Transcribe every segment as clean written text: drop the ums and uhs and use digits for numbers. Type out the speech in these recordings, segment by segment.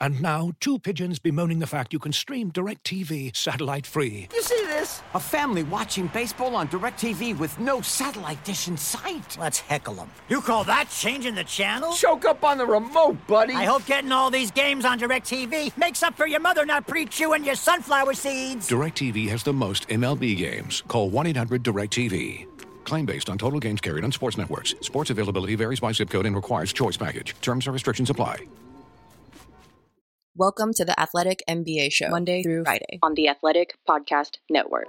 And now, two pigeons bemoaning the fact you can stream DirecTV satellite-free. You see this? A family watching baseball on DirecTV with no satellite dish in sight. Let's heckle them. You call that changing the channel? Choke up on the remote, buddy. I hope getting all these games on DirecTV makes up for your mother not pre-chewing your sunflower seeds. DirecTV has the most MLB games. Call 1-800-DirecTV. Claim based on total games carried on sports networks. Sports availability varies by zip code and requires choice package. Terms and restrictions apply. Welcome to the Athletic NBA Show, Monday through Friday on the Athletic Podcast Network.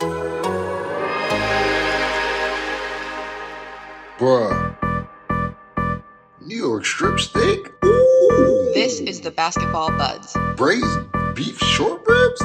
Bruh. New York strip steak? Ooh. This is the Basketball Buds. Braised beef short ribs?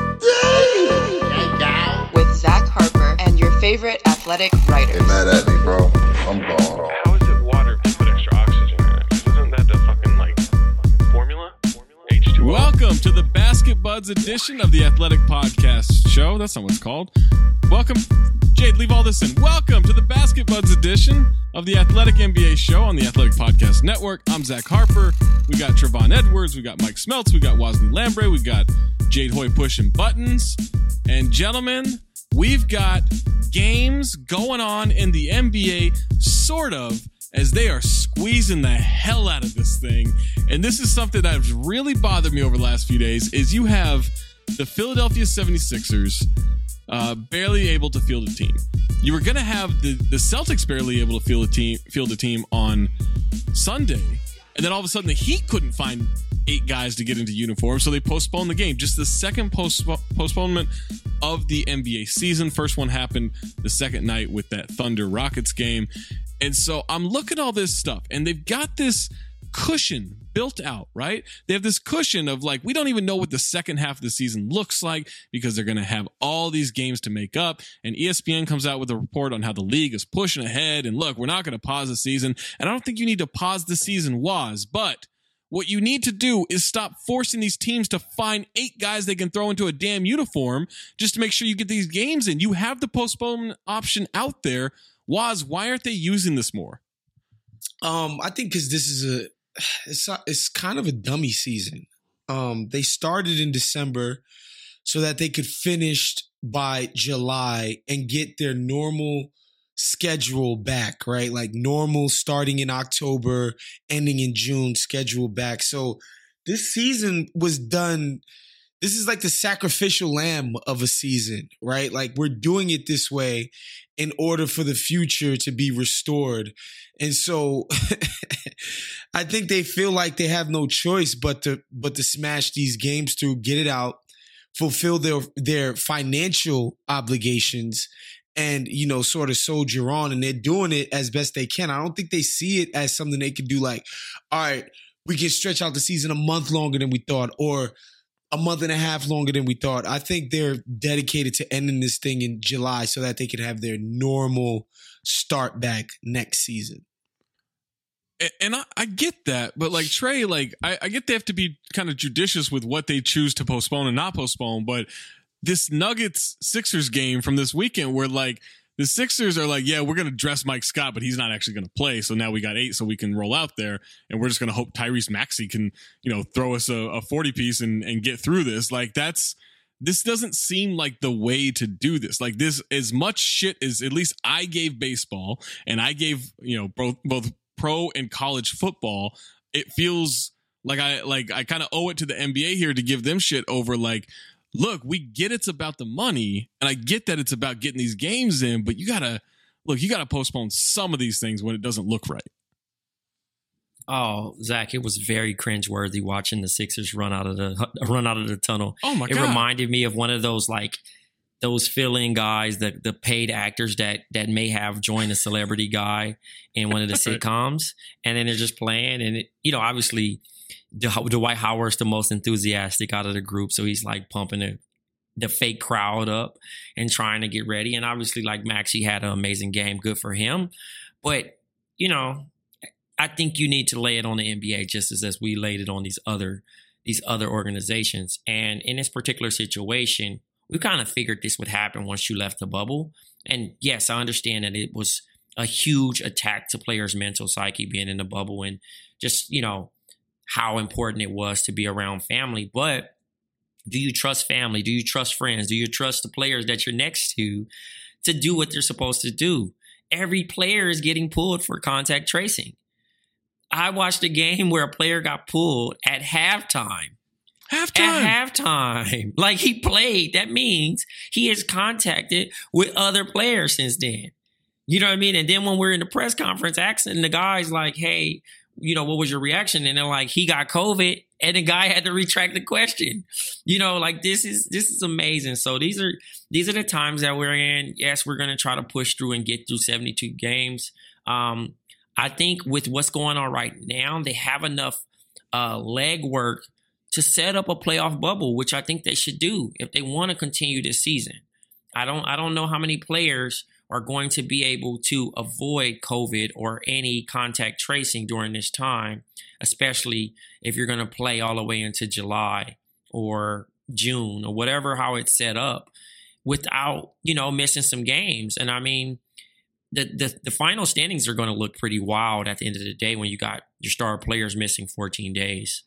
Dang! With Zach Harper and your favorite athletic writers. Get mad at me, bro. I'm gone. How is it water if you put extra oxygen in it? Isn't that the fucking formula? H2O. Welcome to the Basket Buds edition of the Athletic Podcast Show. That's not what it's called. Welcome, Jade, leave all this in. Welcome to the Basket Buds edition of the Athletic NBA Show on the Athletic Podcast Network. I'm Zach Harper. We got Trevon Edwards. We got Mike Smeltz. We got Wozni Lambre. We got Jade Hoy pushing buttons. And gentlemen, we've got games going on in the NBA, sort of, as they are squeezing the hell out of this thing. And this is something that has really bothered me over the last few days, is you have the Philadelphia 76ers barely able to field a team. You were going to have the Celtics barely able to field a team on Sunday. And then all of a sudden the Heat couldn't find 8 guys to get into uniform, so they postponed the game. Just the second postponement of the NBA season. First one happened the second night with that Thunder Rockets game. And so I'm looking at all this stuff, and they've got this cushion built out, right? They have this cushion of like, we don't even know what the second half of the season looks like because they're going to have all these games to make up. And ESPN comes out with a report on how the league is pushing ahead. And look, we're not going to pause the season. And I don't think you need to pause the season, but what you need to do is stop forcing these teams to find 8 guys they can throw into a damn uniform just to make sure you get these games in. You have the postponement option out there. Waz, why aren't they using this more? I think because this is it's kind of a dummy season. They started in December so that they could finish by July and get their normal schedule back, right? Like normal starting in October, ending in June, schedule back. So this season was done. This is like the sacrificial lamb of a season, right? Like we're doing it this way in order for the future to be restored. And so I think they feel like they have no choice but to smash these games through, get it out, fulfill their financial obligations, and, you know, sort of soldier on. And they're doing it as best they can. I don't think they see it as something they could do like, all right, we can stretch out the season a month longer than we thought, or a month and a half longer than we thought. I think they're dedicated to ending this thing in July so that they can have their normal start back next season. And I get that, but like Trey, like I get they have to be kind of judicious with what they choose to postpone and not postpone. But this Nuggets-Sixers game from this weekend where like the Sixers are like, yeah, we're going to dress Mike Scott, but he's not actually going to play. So now we got 8 so we can roll out there. And we're just going to hope Tyrese Maxey can, you know, throw us a 40 piece and get through this. Like this doesn't seem like the way to do this. Like this, as much shit as at least I gave baseball and I gave, you know, both pro and college football, it feels like I kind of owe it to the NBA here to give them shit over like, look, we get it's about the money, and I get that it's about getting these games in, but you gotta postpone some of these things when it doesn't look right. Oh, Zach, it was very cringeworthy watching the Sixers run out of the tunnel. Oh my God. It reminded me of one of those those fill-in guys, the paid actors that may have joined a celebrity guy in one of the sitcoms, and then they're just playing, and obviously Dwight Howard's the most enthusiastic out of the group, so he's like pumping the fake crowd up and trying to get ready. And obviously, like Maxey had an amazing game, good for him. But I think you need to lay it on the NBA just as we laid it on these other organizations. And in this particular situation, we kind of figured this would happen once you left the bubble. And yes, I understand that it was a huge attack to players' mental psyche being in the bubble and just how important it was to be around family. But do you trust family? Do you trust friends? Do you trust the players that you're next to do what they're supposed to do? Every player is getting pulled for contact tracing. I watched a game where a player got pulled at halftime. At halftime. Like, he played. That means he has contacted with other players since then. You know what I mean? And then when we're in the press conference asking the guys like, hey, you know, what was your reaction? And they're like, he got COVID, and the guy had to retract the question. You know, like, this is amazing. So these are the times that we're in. Yes, we're going to try to push through and get through 72 games. I think with what's going on right now, they have enough legwork to set up a playoff bubble, which I think they should do if they want to continue this season. I don't know how many players are going to be able to avoid COVID or any contact tracing during this time, especially if you're going to play all the way into July or June or whatever, how it's set up, without, you know, missing some games. And I mean, the final standings are going to look pretty wild at the end of the day when you got your star players missing 14 days.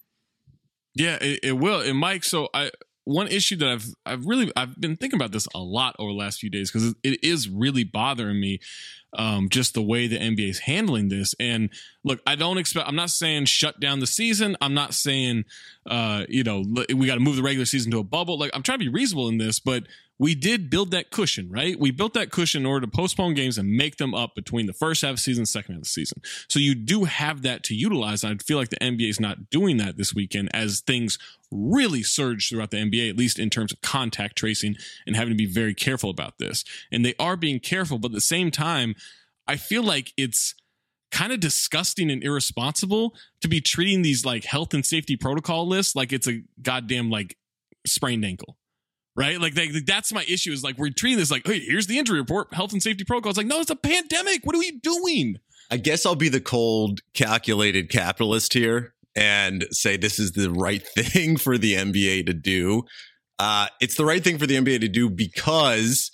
Yeah, it will. And Mike, so one issue that I've been thinking about this a lot over the last few days, because it is really bothering me, just the way the NBA is handling this. And look, I'm not saying shut down the season. I'm not saying, we got to move the regular season to a bubble. Like, I'm trying to be reasonable in this, but we did build that cushion, right? We built that cushion in order to postpone games and make them up between the first half of the season and second half of the season. So you do have that to utilize. And I feel like the NBA is not doing that this weekend, as things really surge throughout the NBA, at least in terms of contact tracing and having to be very careful about this. And they are being careful, but at the same time, I feel like it's kind of disgusting and irresponsible to be treating these like health and safety protocol lists like it's a goddamn like sprained ankle. Right? Like, that's my issue, is like, we're treating this like, hey, here's the injury report, health and safety protocol. It's like, no, it's a pandemic. What are we doing? I guess I'll be the cold, calculated capitalist here and say this is the right thing for the NBA to do. It's the right thing for the NBA to do because,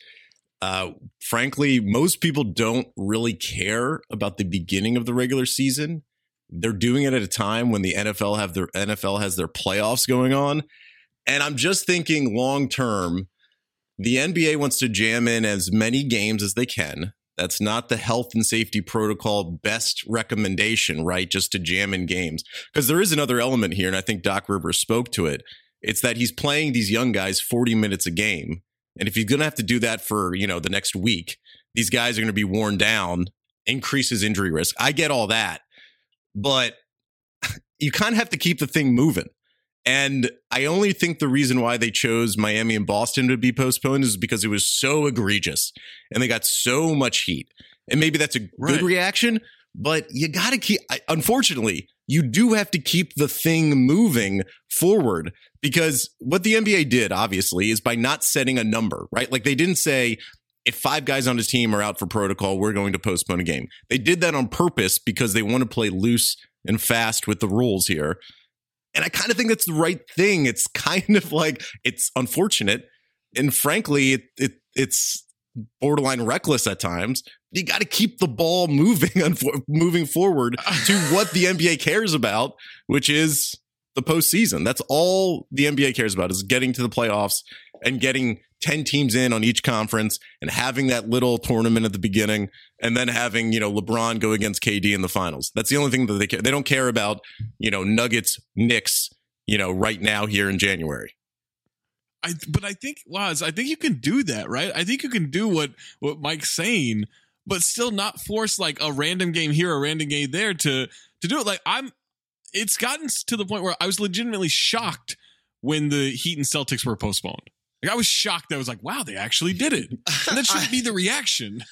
frankly, most people don't really care about the beginning of the regular season. They're doing it at a time when the NFL has their playoffs going on. And I'm just thinking long term, the NBA wants to jam in as many games as they can. That's not the health and safety protocol best recommendation, right? Just to jam in games. Because there is another element here, and I think Doc Rivers spoke to it. It's that he's playing these young guys 40 minutes a game. And if he's going to have to do that for, the next week, these guys are going to be worn down, increases injury risk. I get all that. But you kind of have to keep the thing moving. And I only think the reason why they chose Miami and Boston to be postponed is because it was so egregious and they got so much heat. And maybe that's a good reaction, but you got to keep, unfortunately, you do have to keep the thing moving forward, because what the NBA did, obviously, is by not setting a number, right? Like, they didn't say, if 5 guys on his team are out for protocol, we're going to postpone a game. They did that on purpose because they want to play loose and fast with the rules here. And I kind of think that's the right thing. It's kind of like, it's unfortunate. And frankly, it's borderline reckless at times. You got to keep the ball moving forward to what the NBA cares about, which is the postseason. That's all the NBA cares about, is getting to the playoffs and getting 10 teams in on each conference and having that little tournament at the beginning, and then having, LeBron go against KD in the finals. That's the only thing that they care. They don't care about, Nuggets, Knicks, right now here in January. But I think you can do that, right? I think you can do what Mike's saying, but still not force like a random game here, a random game there to do it. Like, it's gotten to the point where I was legitimately shocked when the Heat and Celtics were postponed. Like, I was shocked. I was like, wow, they actually did it. And that shouldn't be the reaction.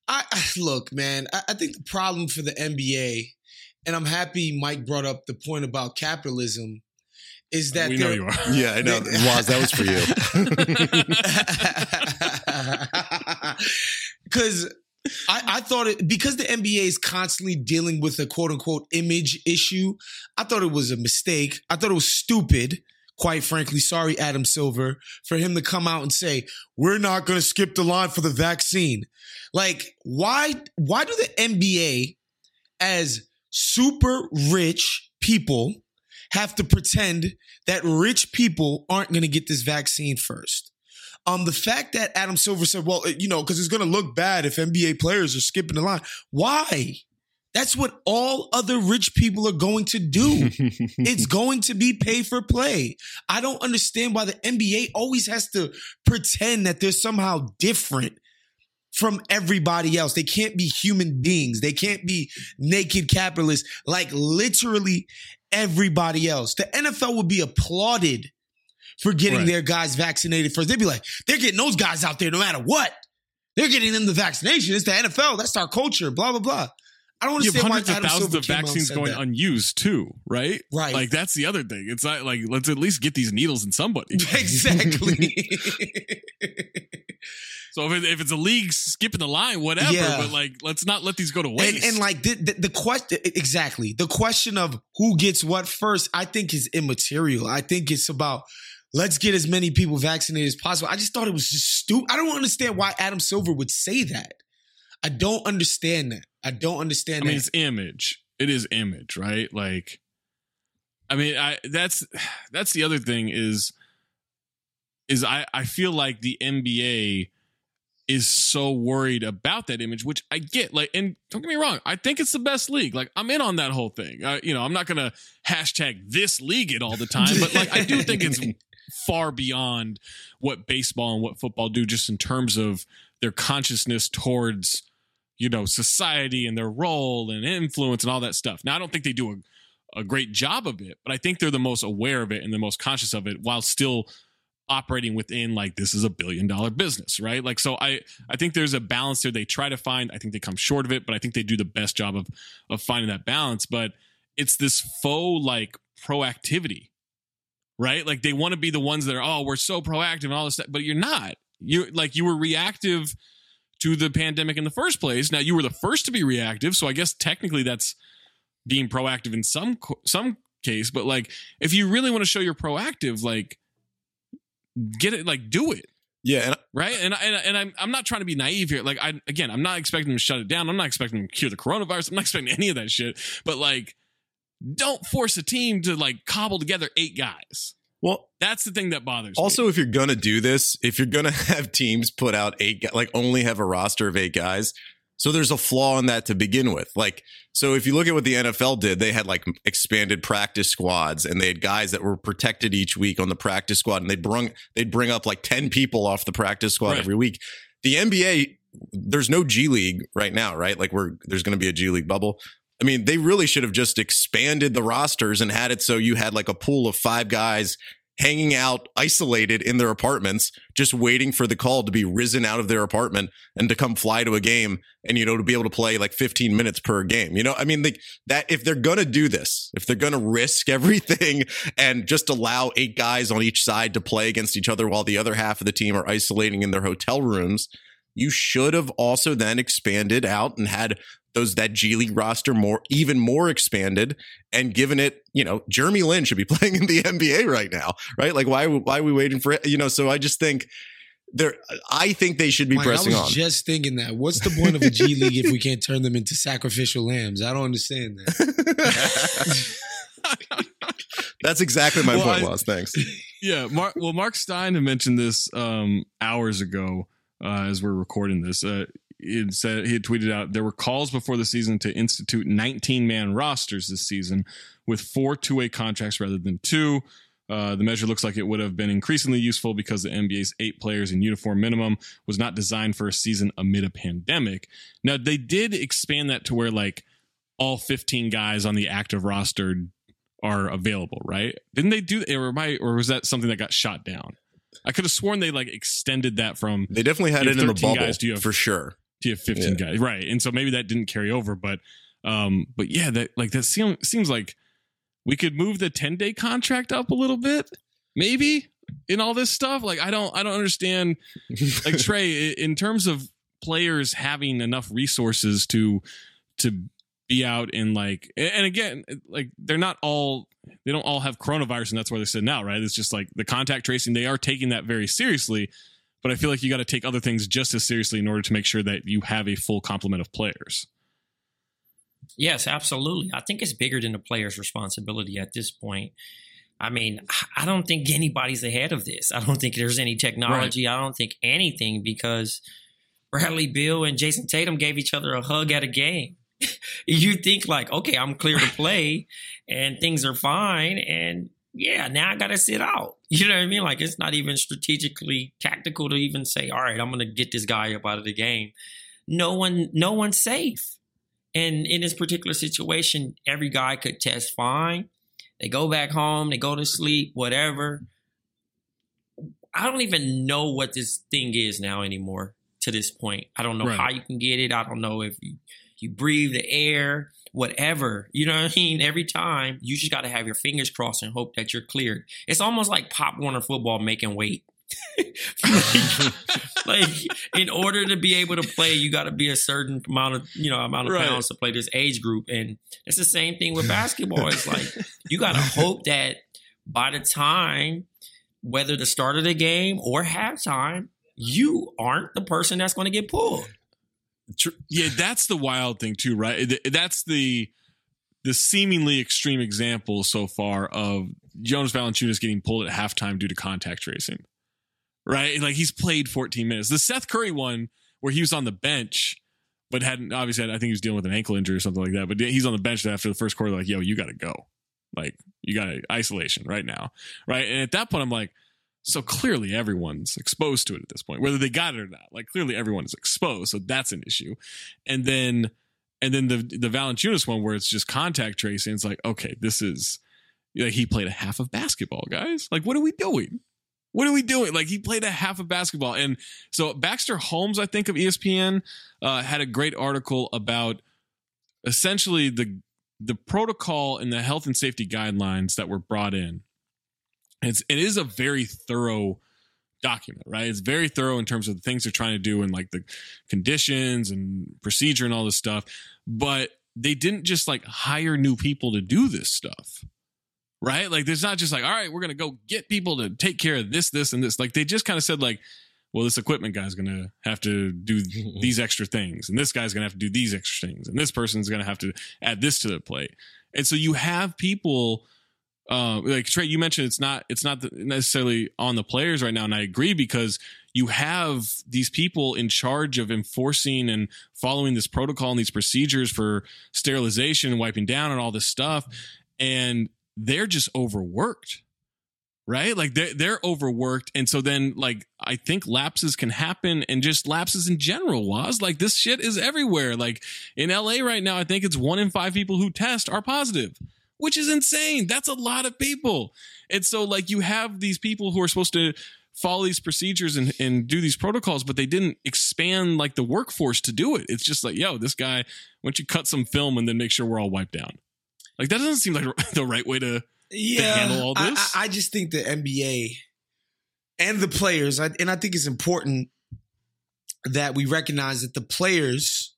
Look, man, I think the problem for the NBA, and I'm happy Mike brought up the point about capitalism, is that we know you are. Yeah, I know. Waz, that was for you. Because I thought because the NBA is constantly dealing with a quote unquote image issue, I thought it was a mistake. I thought it was stupid. Quite frankly, sorry, Adam Silver, for him to come out and say, we're not going to skip the line for the vaccine. Like, why do the NBA, as super rich people, have to pretend that rich people aren't going to get this vaccine first. The fact that Adam Silver said, well, because it's going to look bad if NBA players are skipping the line. Why? That's what all other rich people are going to do. It's going to be pay for play. I don't understand why the NBA always has to pretend that they're somehow different from everybody else. They can't be human beings. They can't be naked capitalists like literally everybody else. The NFL would be applauded for getting their guys vaccinated first. They'd be like, they're getting those guys out there no matter what. They're getting them the vaccination. It's the NFL. That's our culture, blah, blah, blah. I don't understand why hundreds of thousands of vaccines going unused too, right? Right. Like that's the other thing. It's not like, let's at least get these needles in somebody. Exactly. So if it's a league skipping the line, whatever, but like, let's not let these go to waste. And like the question, exactly. The question of who gets what first, I think is immaterial. I think it's about, let's get as many people vaccinated as possible. I just thought it was just stupid. I don't understand why Adam Silver would say that. I don't understand that. I mean, it's image. It is image, right? Like, I mean, that's the other thing is I feel like the NBA is so worried about that image, which I get. Like, and don't get me wrong, I think it's the best league. Like, I'm in on that whole thing. I'm not gonna hashtag this league it all the time, but like, I do think it's far beyond what baseball and what football do, just in terms of their consciousness towards, society and their role and influence and all that stuff. Now, I don't think they do a great job of it, but I think they're the most aware of it and the most conscious of it while still operating within, like, this is $1 billion business, right? Like, so I think there's a balance there they try to find. I think they come short of it, but I think they do the best job of finding that balance. But it's this faux, like, proactivity, right? Like, they want to be the ones that are, we're so proactive and all this stuff, but you're not. You were reactive to the pandemic in the first place. Now, you were the first to be reactive, so I guess technically that's being proactive in some case. But like, if you really want to show you're proactive, like, get it, like, do it. Yeah, right. And I'm not trying to be naive here. Like, I'm not expecting them to shut it down. I'm not expecting them to cure the coronavirus. I'm not expecting any of that shit. But like, don't force a team to like cobble together 8 guys. Well, that's the thing that bothers me. Also, if you're going to do this, if you're going to have teams put out 8 guys, like only have a roster of 8 guys. So there's a flaw in that to begin with. Like, so if you look at what the NFL did, they had like expanded practice squads and they had guys that were protected each week on the practice squad. And they'd bring up like 10 people off the practice squad every week. The NBA, there's no G League right now, right? Like there's going to be a G League bubble. I mean, they really should have just expanded the rosters and had it so you had like a pool of 5 guys hanging out isolated in their apartments, just waiting for the call to be risen out of their apartment and to come fly to a game and, to be able to play like 15 minutes per game. I mean, that if they're going to do this, if they're going to risk everything and just allow 8 guys on each side to play against each other while the other half of the team are isolating in their hotel rooms, you should have also then expanded out and had that G League roster even more expanded and given it, Jeremy Lin should be playing in the NBA right now, right? Like, why are we waiting for it? So I just think I think they should be pressing on. I was just thinking that. What's the point of a G League if we can't turn them into sacrificial lambs? I don't understand that. That's exactly my point, Loz. Thanks. Yeah. Mark Stein had mentioned this hours ago as we're recording this. He had tweeted out there were calls before the season to institute 19-man rosters this season with 4 two-way contracts rather than 2. The measure looks like it would have been increasingly useful because the NBA's 8 players in uniform minimum was not designed for a season amid a pandemic. Now, they did expand that to where like all 15 guys on the active roster are available, right? Didn't they do, or was that something that got shot down? I could have sworn they like extended that from. They definitely had it in the bubble guys, for sure. Do you have 15 guys, right? And so maybe that didn't carry over, but yeah, that seems like we could move the 10-day contract up a little bit, maybe, in all this stuff. Like I don't understand. Like Trey, in terms of players having enough resources to be out and like, and again, like they don't all have coronavirus, and that's where they're sitting out, right? It's just like the contact tracing. They are taking that very seriously. But I feel like you got to take other things just as seriously in order to make sure that you have a full complement of players. Yes, absolutely. I think it's bigger than the player's responsibility at this point. I mean, I don't think anybody's ahead of this. I don't think there's any technology. Right. I don't think anything, because Bradley Beal and Jason Tatum gave each other a hug at a game. You think like, okay, I'm clear to play and things are fine. And yeah, now I got to sit out. You know what I mean? Like, it's not even strategically tactical to even say, all right, I'm going to get this guy up out of the game. No one's safe. And in this particular situation, every guy could test fine. They go back home, they go to sleep, whatever. I don't even know what this thing is now anymore to this point. I don't know how you can get it. I don't know if you breathe the air, whatever. You know what I mean? Every time, you just got to have your fingers crossed and hope that you're cleared. It's almost like Pop Warner football making weight. like in order to be able to play, you got to be a certain amount of pounds to play this age group. And it's the same thing with basketball. It's like you got to hope that by the time, whether the start of the game or halftime, you aren't the person that's going to get pulled. Yeah, that's the wild thing too, right? That's the seemingly extreme example so far of Jonas Valanciunas getting pulled at halftime due to contact tracing. Right? Like, he's played 14 minutes. The Seth Curry one where he was on the bench, but hadn't, obviously, I think he was dealing with an ankle injury or something like that. But he's on the bench after the first quarter, like, yo, you got to go. Like, you got isolation right now. Right? And at that point, I'm like, so clearly everyone's exposed to it at this point, whether they got it or not. Like, clearly everyone is exposed. So that's an issue. And then the Valanciunas one where it's just contact tracing. It's like, okay, this is, like, he played a half of basketball, guys. Like, what are we doing? What are we doing? Like, he played a half of basketball. And so Baxter Holmes, I think, of ESPN, had a great article about essentially the protocol and the health and safety guidelines that were brought in. It is a very thorough document, right? It's very thorough in terms of the things they're trying to do and like the conditions and procedure and all this stuff. But they didn't just like hire new people to do this stuff. Right? Like, there's not just like, all right, we're going to go get people to take care of this, this, and this. Like, they just kind of said like, well, this equipment guy's going to have to do these extra things. And this guy's going to have to do these extra things. And this person's going to have to add this to the plate. And so you have people like Trey, you mentioned it's not necessarily on the players right now. And I agree, because you have these people in charge of enforcing and following this protocol and these procedures for sterilization and wiping down and all this stuff. And they're just overworked, right? Like they're overworked. And so then, like, I think lapses can happen, and just lapses in general, Waz. Like, this shit is everywhere. Like, in LA right now, I think it's 1 in 5 people who test are positive, which is insane. That's a lot of people. And so, like, you have these people who are supposed to follow these procedures and do these protocols, but they didn't expand like the workforce to do it. It's just like, yo, this guy, why don't you cut some film and then make sure we're all wiped down? Like, that doesn't seem like the right way to handle all this. I just think the NBA and the players, and I think it's important that we recognize that the players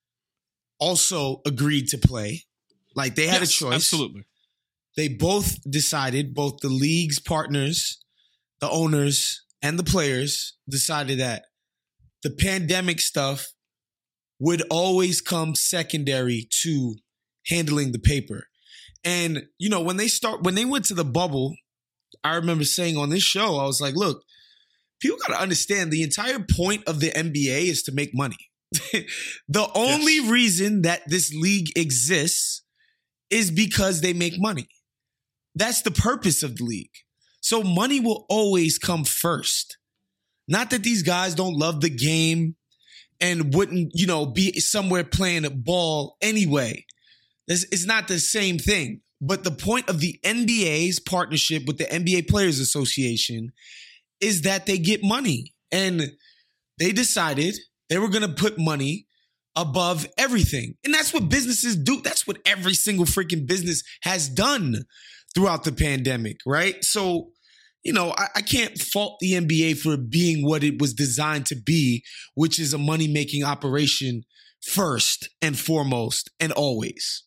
also agreed to play. Like, they had a choice. Absolutely. They both decided, both the league's partners, the owners, and the players decided that the pandemic stuff would always come secondary to handling the paper. And, you know, when they went to the bubble, I remember saying on this show, I was like, look, people got to understand the entire point of the NBA is to make money. The only reason that this league exists is because they make money. That's the purpose of the league. So money will always come first. Not that these guys don't love the game and wouldn't, you know, be somewhere playing a ball anyway. It's not the same thing. But the point of the NBA's partnership with the NBA Players Association is that they get money. And they decided they were going to put money above everything. And that's what businesses do. That's what every single freaking business has done throughout the pandemic, right? So, you know, I can't fault the NBA for being what it was designed to be, which is a money-making operation first and foremost and always.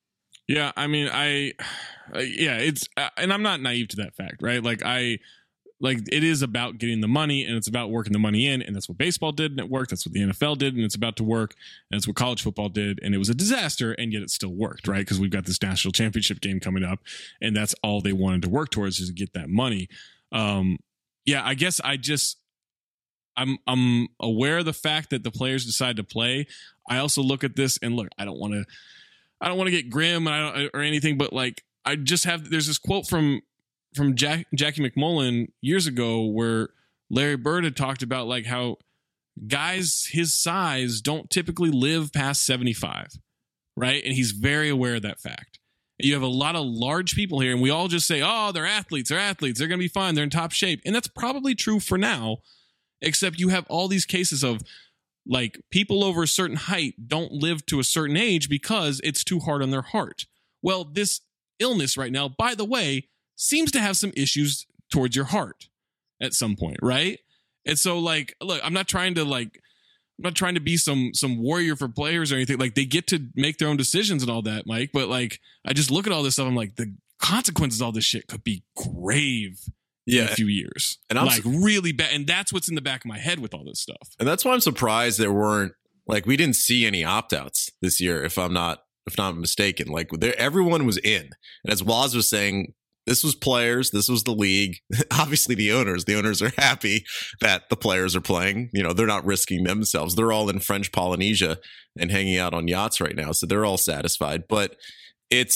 Yeah, I mean, it's, and I'm not naive to that fact, right? Like, like it is about getting the money, and it's about working the money in, and that's what baseball did, and it worked. That's what the NFL did, and it's about to work, and it's what college football did, and it was a disaster, and yet it still worked, right? Because we've got this national championship game coming up, and that's all they wanted to work towards, is to get that money. I guess I'm aware of the fact that the players decide to play. I also look at this and look, I don't want to get grim or anything, but like there's this quote from Jackie McMullen years ago where Larry Bird had talked about like how guys his size don't typically live past 75, right? And he's very aware of that fact. You have a lot of large people here, and we all just say, oh, they're athletes, they're going to be fine, they're in top shape. And that's probably true for now, except you have all these cases of like people over a certain height don't live to a certain age because it's too hard on their heart. Well, this illness right now, by the way, seems to have some issues towards your heart at some point, right? And so like, look, I'm not trying to be some warrior for players or anything. Like they get to make their own decisions and all that, Mike. But like, I just look at all this stuff. I'm like, the consequences of all this shit could be grave in a few years. And I'm like really bad. And that's what's in the back of my head with all this stuff. And that's why I'm surprised we didn't see any opt-outs this year, if I'm not mistaken. Like everyone was in. And as Waz was saying, this was players. This was the league. Obviously, the owners. The owners are happy that the players are playing. You know, they're not risking themselves. They're all in French Polynesia and hanging out on yachts right now, so they're all satisfied. But it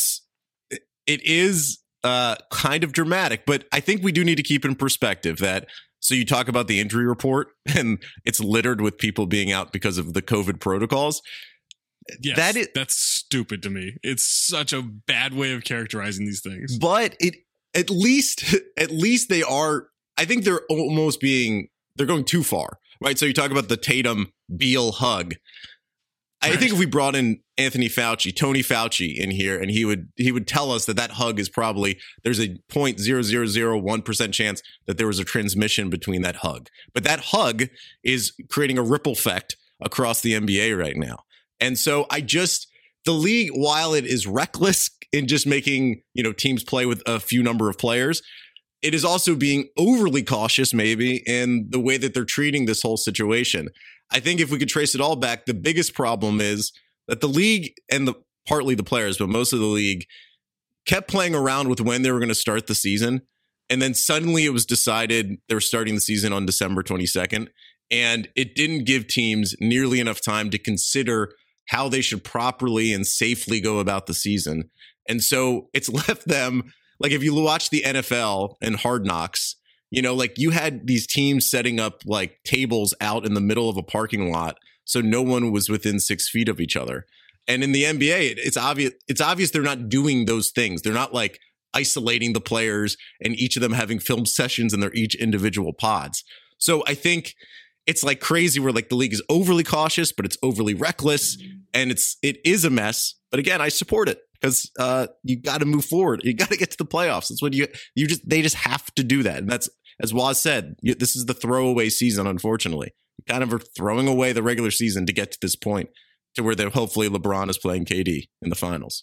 is kind of dramatic. But I think we do need to keep in perspective that. So you talk about the injury report, and it's littered with people being out because of the COVID protocols. Yes, that's stupid to me. It's such a bad way of characterizing these things. But at least they are. I think they're going too far, right? So you talk about the Tatum Beal hug. I think if we brought in Tony Fauci in here, and he would tell us that hug is probably there's a 0.0001% chance that there was a transmission between that hug, but that hug is creating a ripple effect across the NBA right now. And so the league, while it is reckless in just making, teams play with a few number of players, it is also being overly cautious maybe in the way that they're treating this whole situation. I think if we could trace it all back, the biggest problem is that the league and partly the players, but most of the league kept playing around with when they were going to start the season. And then suddenly it was decided they were starting the season on December 22nd. And it didn't give teams nearly enough time to consider how they should properly and safely go about the season. And so it's left them, like if you watch the NFL and Hard Knocks, you had these teams setting up like tables out in the middle of a parking lot so no one was within 6 feet of each other. And in the NBA, it's obvious they're not doing those things. They're not like isolating the players and each of them having film sessions in their each individual pods. So I think it's like crazy where like the league is overly cautious, but it's overly reckless, and it is a mess. But again, I support it because you got to move forward. You got to get to the playoffs. That's what they just have to do that. And that's, as Waz said, this is the throwaway season. Unfortunately, you kind of are throwing away the regular season to get to this point to where hopefully LeBron is playing KD in the finals.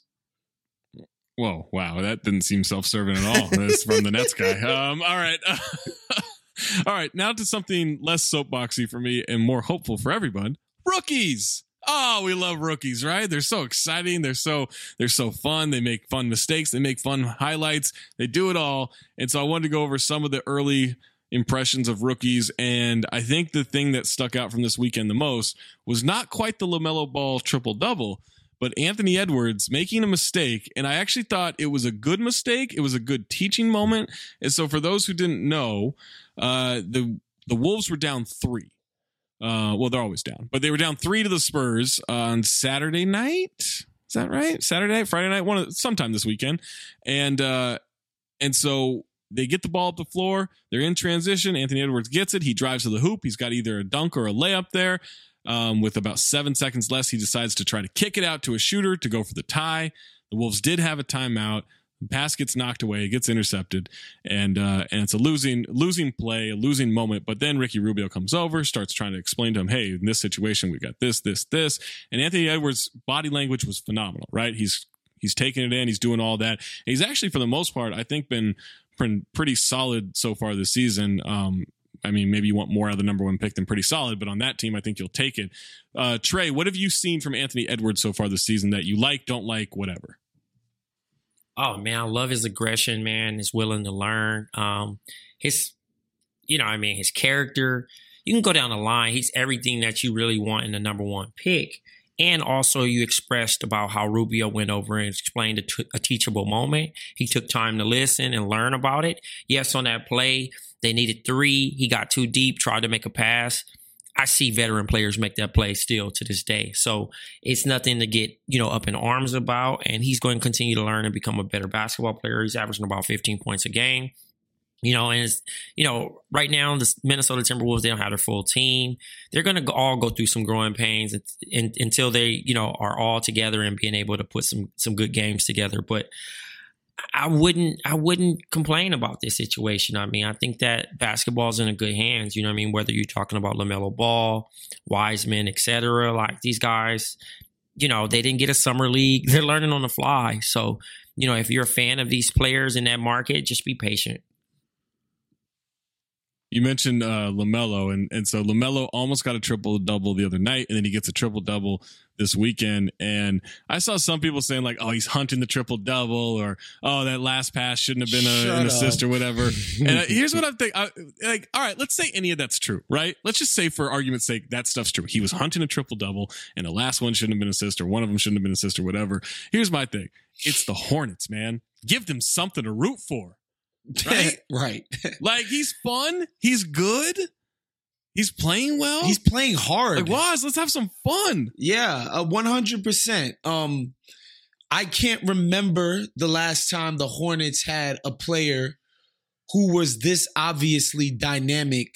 Whoa, wow, that didn't seem self-serving at all. That's from the Nets guy. All right. All right, now to something less soapboxy for me and more hopeful for everyone. Rookies. Oh, we love rookies, right? They're so exciting. They're so fun. They make fun mistakes. They make fun highlights. They do it all. And so I wanted to go over some of the early impressions of rookies. And I think the thing that stuck out from this weekend the most was not quite the LaMelo Ball triple-double, but Anthony Edwards making a mistake. And I actually thought it was a good mistake. It was a good teaching moment. And so for those who didn't know, the Wolves were down 3. Well, they're always down, but they were down 3 to the Spurs on Saturday night. Is that right? Saturday night, Friday night, sometime this weekend. And so they get the ball up the floor. They're in transition. Anthony Edwards gets it. He drives to the hoop. He's got either a dunk or a layup there. With about 7 seconds left, he decides to try to kick it out to a shooter to go for the tie. The Wolves did have a timeout. The pass gets knocked away, it gets intercepted, and it's a losing play, a losing moment. But then Ricky Rubio comes over, starts trying to explain to him, hey, in this situation, we got this. And Anthony Edwards' body language was phenomenal, right? He's He's taking it in. He's doing all that. And he's actually, for the most part, I think been pretty solid so far this season. I mean, maybe you want more out of the number one pick than pretty solid, but on that team, I think you'll take it. Trey, what have you seen from Anthony Edwards so far this season that you like, don't like, whatever? Oh, man, I love his aggression, man. He's willing to learn. His character, you can go down the line. He's everything that you really want in the number one pick. And also you expressed about how Rubio went over and explained a teachable moment. He took time to listen and learn about it. Yes, on that play, they needed 3. He got too deep, tried to make a pass. I see veteran players make that play still to this day. So it's nothing to get, up in arms about. And he's going to continue to learn and become a better basketball player. He's averaging about 15 points a game. And it's, right now the Minnesota Timberwolves, they don't have their full team. They're going to all go through some growing pains until they, are all together and being able to put some good games together. But I wouldn't complain about this situation. I mean, I think that basketball's in a good hands. Whether you're talking about LaMelo Ball, Wiseman, etc. Like these guys, they didn't get a summer league. They're learning on the fly. So, if you're a fan of these players in that market, just be patient. You mentioned LaMelo, and so LaMelo almost got a triple-double the other night, and then he gets a triple-double this weekend. And I saw some people saying, like, oh, he's hunting the triple-double, or, oh, that last pass shouldn't have been an assist or whatever. And here's what I'm thinking. All right, let's say any of that's true, right? Let's just say, for argument's sake, that stuff's true. He was hunting a triple-double, and the last one shouldn't have been an assist, or one of them shouldn't have been an assist, or whatever. Here's my thing. It's the Hornets, man. Give them something to root for. Right? Right. Like, he's fun. He's good. He's playing well. He's playing hard. Like, Waz, let's have some fun. Yeah, 100%. I can't remember the last time the Hornets had a player who was this obviously dynamic,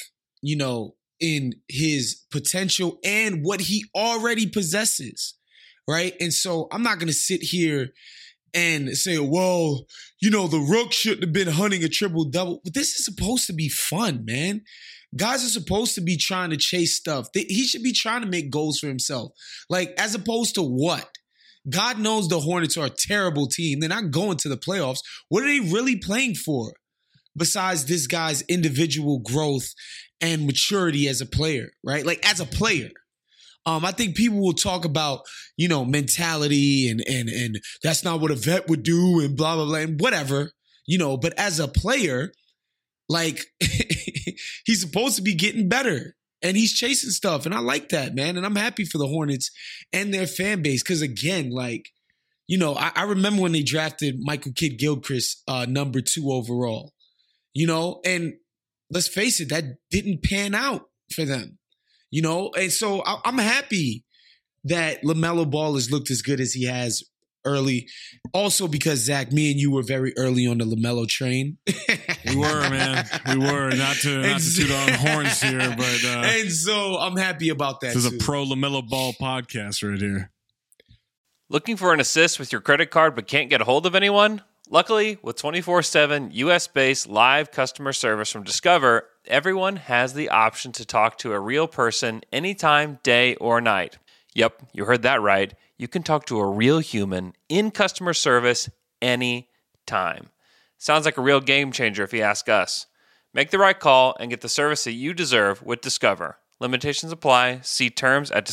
in his potential and what he already possesses, right? And so I'm not going to sit here and say, well, the Rook shouldn't have been hunting a triple-double. But this is supposed to be fun, man. Guys are supposed to be trying to chase stuff. He should be trying to make goals for himself. Like, as opposed to what? God knows the Hornets are a terrible team. They're not going to the playoffs. What are they really playing for? Besides this guy's individual growth and maturity as a player, right? Like, as a player. I think people will talk about, mentality and that's not what a vet would do and blah, blah, blah, and whatever, but as a player, like, he's supposed to be getting better and he's chasing stuff. And I like that, man. And I'm happy for the Hornets and their fan base. Cause again, like, I remember when they drafted Michael Kidd-Gilchrist, number 2 overall, and let's face it, that didn't pan out for them. And so I'm happy that LaMelo Ball has looked as good as he has early. Also because, Zach, me and you were very early on the LaMelo train. We were, man. We were. Not to toot our own horns here, but... and so I'm happy about that, This is a pro LaMelo Ball podcast right here. Looking for an assist with your credit card but can't get a hold of anyone? Luckily, with 24/7 U.S.-based live customer service from Discover, everyone has the option to talk to a real person anytime, day or night. Yep, you heard that right. You can talk to a real human in customer service anytime. Sounds like a real game changer if you ask us. Make the right call and get the service that you deserve with Discover. Limitations apply. See terms at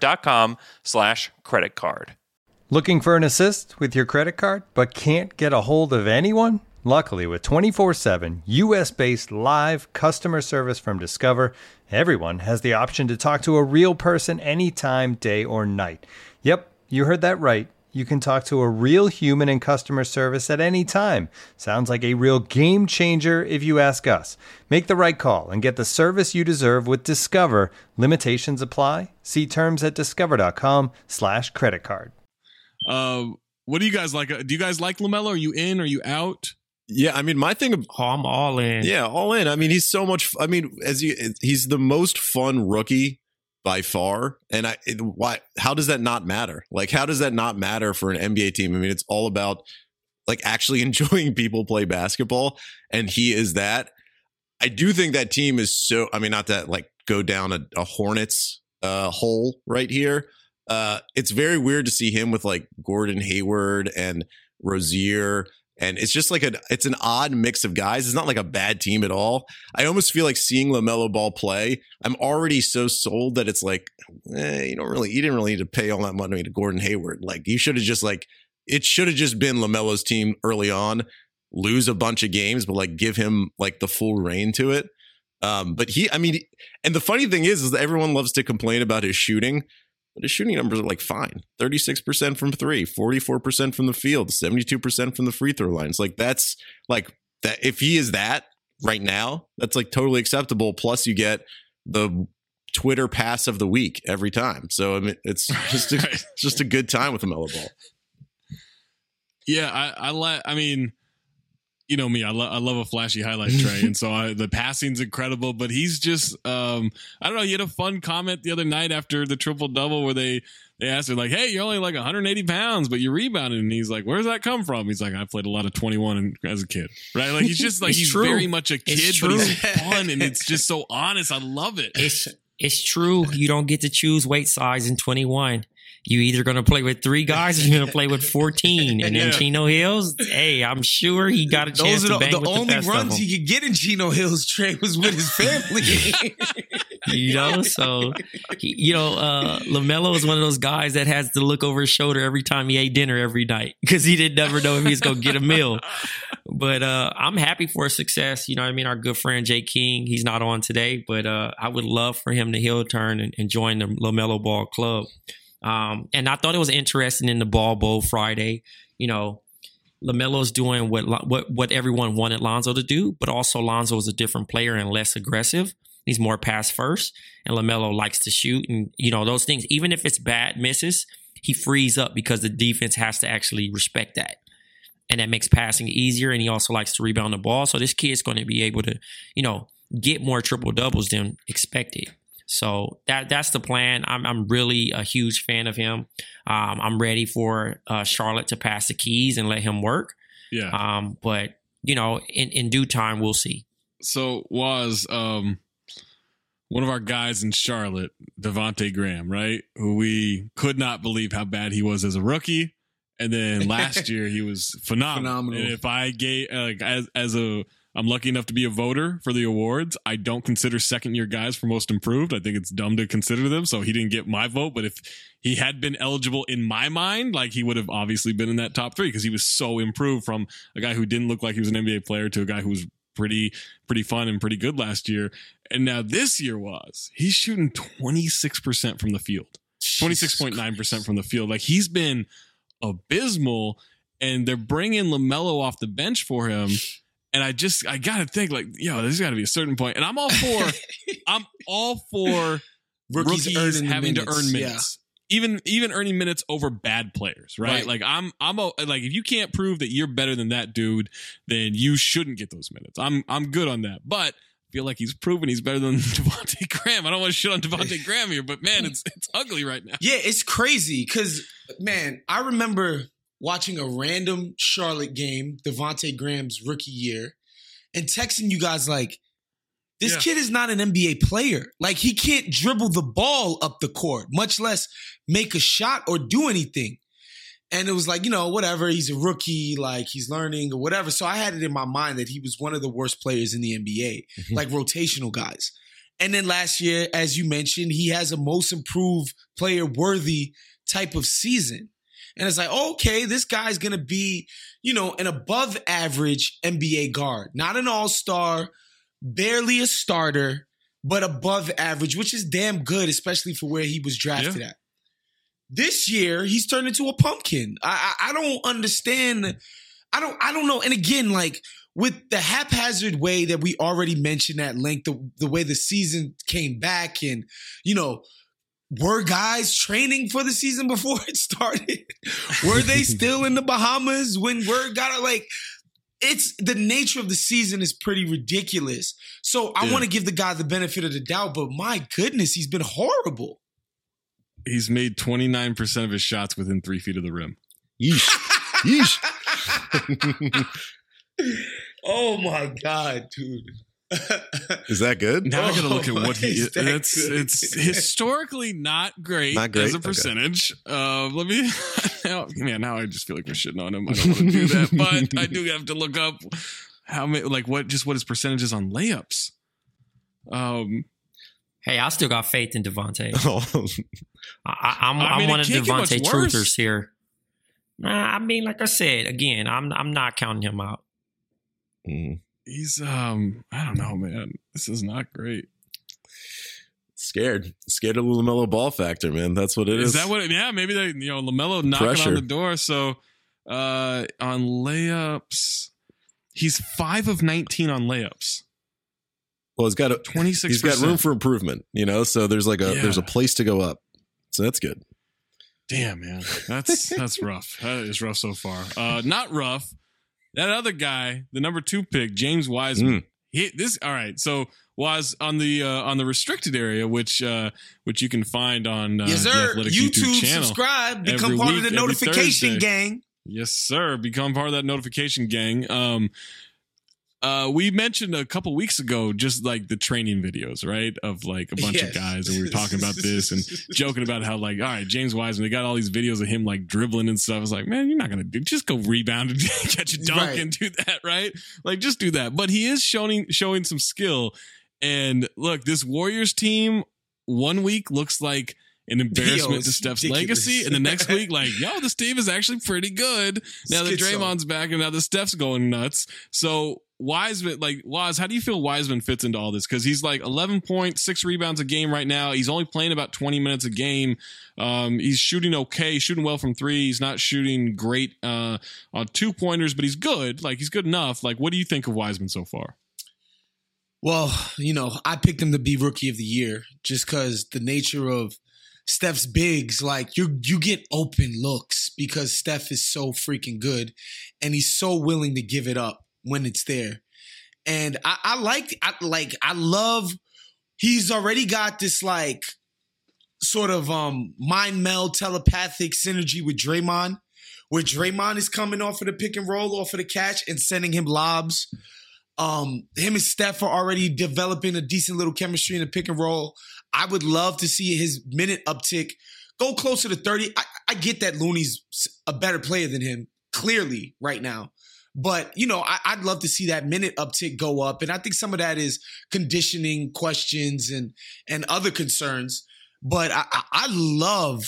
discover.com/creditcard. Looking for an assist with your credit card, but can't get a hold of anyone? Luckily, with 24/7 U.S.-based live customer service from Discover, everyone has the option to talk to a real person anytime, day or night. Yep, you heard that right. You can talk to a real human in customer service at any time. Sounds like a real game changer if you ask us. Make the right call and get the service you deserve with Discover. Limitations apply. See terms at discover.com/creditcard. What do you guys like? Do you guys like LaMelo? Are you in? Are you out? Yeah, I mean, my thing. I'm all in. Yeah, all in. I mean, he's so much. I mean, he's the most fun rookie by far. And why? How does that not matter? Like, how does that not matter for an NBA team? I mean, it's all about like actually enjoying people play basketball, and he is that. I do think that team is so. I mean, not that like go down a Hornets hole right here. It's very weird to see him with like Gordon Hayward and Rozier. And it's just like it's an odd mix of guys. It's not like a bad team at all. I almost feel like seeing LaMelo Ball play, I'm already so sold that it's like, you didn't really need to pay all that money to Gordon Hayward. Like you should have just it should have just been LaMelo's team early on, lose a bunch of games, but like give him like the full reign to it. And the funny thing is that everyone loves to complain about his shooting. But his shooting numbers are like fine. 36% from three, 44% from the field, 72% from the free throw lines. Like that's like that. If he is that right now, that's like totally acceptable. Plus you get the Twitter pass of the week every time. So I mean, it's just just a good time with the LaMelo Ball. Yeah, you know me, I love a flashy highlight tray, and so the passing's incredible. But he's just, I don't know. He had a fun comment the other night after the triple double where they asked him like, "Hey, you're only like 180 pounds, but you rebounded," and he's like, "Where's that come from?" He's like, "I played a lot of 21 as a kid, right?" Like he's just like he's true. Very much a kid, but he's fun, and it's just so honest. I love it. It's true. You don't get to choose weight size in 21. You either going to play with 3 guys or you're going to play with 14. And then Chino Hills, hey, I'm sure he got a chance to bang with the best of them. The only runs he could get in Chino Hills, Trey, was with his family. So, LaMelo is one of those guys that has to look over his shoulder every time he ate dinner every night because he didn't never know if he was going to get a meal. But I'm happy for his success. You know what I mean? Our good friend Jay King, he's not on today, but I would love for him to heel turn and join the LaMelo Ball Club. And I thought it was interesting in the Ball Bowl Friday. You know, LaMelo's doing what everyone wanted Lonzo to do, but also Lonzo is a different player and less aggressive. He's more pass first, and LaMelo likes to shoot. And, those things, even if it's bad misses, he frees up because the defense has to actually respect that. And that makes passing easier, and he also likes to rebound the ball. So this kid's going to be able to, get more triple doubles than expected. So that's the plan. I'm really a huge fan of him. I'm ready for Charlotte to pass the keys and let him work. Yeah. But in due time, we'll see. So one of our guys in Charlotte, Devontae Graham, right? Who we could not believe how bad he was as a rookie. And then last year he was phenomenal. And if I gave I'm lucky enough to be a voter for the awards. I don't consider second-year guys for most improved. I think it's dumb to consider them, so he didn't get my vote. But if he had been eligible in my mind, like he would have obviously been in that top 3 because he was so improved from a guy who didn't look like he was an NBA player to a guy who was pretty fun and pretty good last year. And now this year he's shooting 26% from the field, 26.9% from the field. Like he's been abysmal, and they're bringing LaMelo off the bench for him. And I got to think like, there's got to be a certain point. And I'm all for rookies having to earn minutes. Yeah. Even earning minutes over bad players, right? Like like if you can't prove that you're better than that dude, then you shouldn't get those minutes. I'm good on that. But I feel like he's proven he's better than Devontae Graham. I don't want to shit on Devontae Graham here, but man, it's ugly right now. Yeah, it's crazy because, man, I remember watching a random Charlotte game, Devontae Graham's rookie year, and texting you guys like, this kid is not an NBA player. Like, he can't dribble the ball up the court, much less make a shot or do anything. And it was like, whatever, he's a rookie, like he's learning or whatever. So I had it in my mind that he was one of the worst players in the NBA, like rotational guys. And then last year, as you mentioned, he has a most improved player worthy type of season. And it's like, okay, this guy's going to be, an above average NBA guard, not an all-star, barely a starter, but above average, which is damn good, especially for where he was drafted at. This year, he's turned into a pumpkin. I don't understand. I don't know. And again, like with the haphazard way that we already mentioned at length, the way the season came back and, were guys training for the season before it started? Were they still in the Bahamas when word got out? Like, it's the nature of the season is pretty ridiculous. So I want to give the guy the benefit of the doubt, but my goodness, he's been horrible. He's made 29% of his shots within 3 feet of the rim. Yeesh. Yeesh. Oh my God, dude. Is that good? Now I got to look at what he is. That It's historically not great, Not great? as a percentage. Let me, now I just feel like we're shitting on him. I don't want to do that, but I do have to look up how many, like what his percentage is on layups. Hey, I still got faith in Devontae. Oh. I'm one of it can't get much Devontae worse. truthers here. Nah, I mean, like I said, again, I'm not counting him out. He's I don't know, man. This is not great. Scared of the LaMelo Ball factor, man. That's what it is. Is that what? Yeah, maybe they, LaMelo knocking Pressure. on the door. So on layups, he's 5 of 19 on layups. Well, he's got 26%. He's got room for improvement, So there's there's a place to go up. So that's good. Damn, man, that's rough. That is rough so far. Not rough. That other guy, the number 2 pick, James Wiseman. All right. So was on the restricted area, which you can find on Yes, the sir. Athletic YouTube channel. subscribe, become every part week, of the every notification Thursday. gang. Yes, sir. Become part of that notification gang. We mentioned a couple weeks ago just like the training videos, right? Of like a bunch of guys, and we were talking about this and joking about how like, all right, James Wiseman, they got all these videos of him like dribbling and stuff. I was like, man, you're not gonna just go rebound and catch a dunk and do that, right? Like, just do that. But he is showing some skill. And look, this Warriors team 1 week looks like an embarrassment to Steph's legacy, and the next week, like, this team is actually pretty good now that Draymond's back and now that Steph's going nuts. So Wiseman, like Waz, how do you feel Wiseman fits into all this? Because he's like 11 points, 6 rebounds a game right now. He's only playing about 20 minutes a game. He's shooting okay, he's shooting well from 3. He's not shooting great on 2-pointers, but he's good. Like, he's good enough. Like, what do you think of Wiseman so far? Well, I picked him to be Rookie of the Year just because the nature of Steph's bigs, like you get open looks because Steph is so freaking good and he's so willing to give it up when it's there. And I love, he's already got this like sort of mind meld telepathic synergy with Draymond, where Draymond is coming off of the pick and roll, off of the catch and sending him lobs. Him and Steph are already developing a decent little chemistry in the pick and roll. I would love to see his minute uptick go closer to 30. I get that Looney's a better player than him, clearly, right now. But, I'd love to see that minute uptick go up. And I think some of that is conditioning questions and other concerns. But I love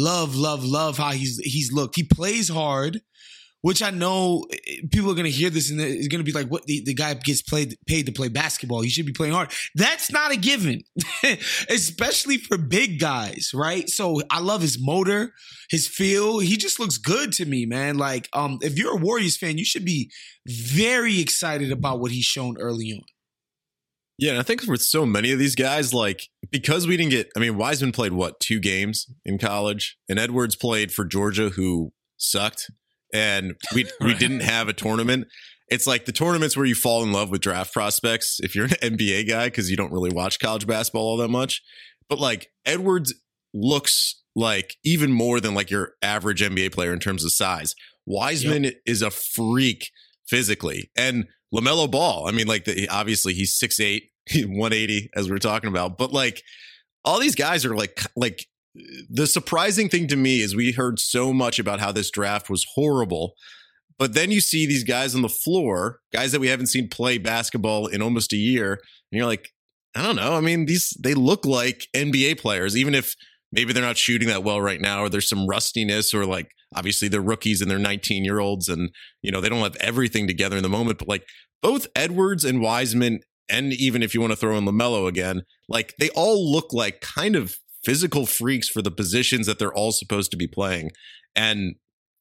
how he's looked. He plays hard, which I know people are going to hear this and it's going to be like, what, the guy gets paid to play basketball. He should be playing hard. That's not a given, especially for big guys, right? So I love his motor, his feel. He just looks good to me, man. Like, if you're a Warriors fan, you should be very excited about what he's shown early on. Yeah, and I think with so many of these guys, like, because we didn't get, Wiseman played 2 games in college, and Edwards played for Georgia, who sucked. And we didn't have a tournament. It's like the tournaments where you fall in love with draft prospects if you're an NBA guy because you don't really watch college basketball all that much. But like Edwards looks like even more than like your average NBA player in terms of size. Wiseman is a freak physically. And LaMelo Ball, obviously he's 6'8", 180 as we were talking about. But like all these guys are like the surprising thing to me is we heard so much about how this draft was horrible, but then you see these guys on the floor, guys that we haven't seen play basketball in almost a year, and you're like, I don't know. They look like NBA players, even if maybe they're not shooting that well right now, or there's some rustiness, or like obviously they're rookies and they're 19-year-olds, and they don't have everything together in the moment. But like both Edwards and Wiseman, and even if you want to throw in LaMelo again, like they all look like kind of physical freaks for the positions that they're all supposed to be playing. And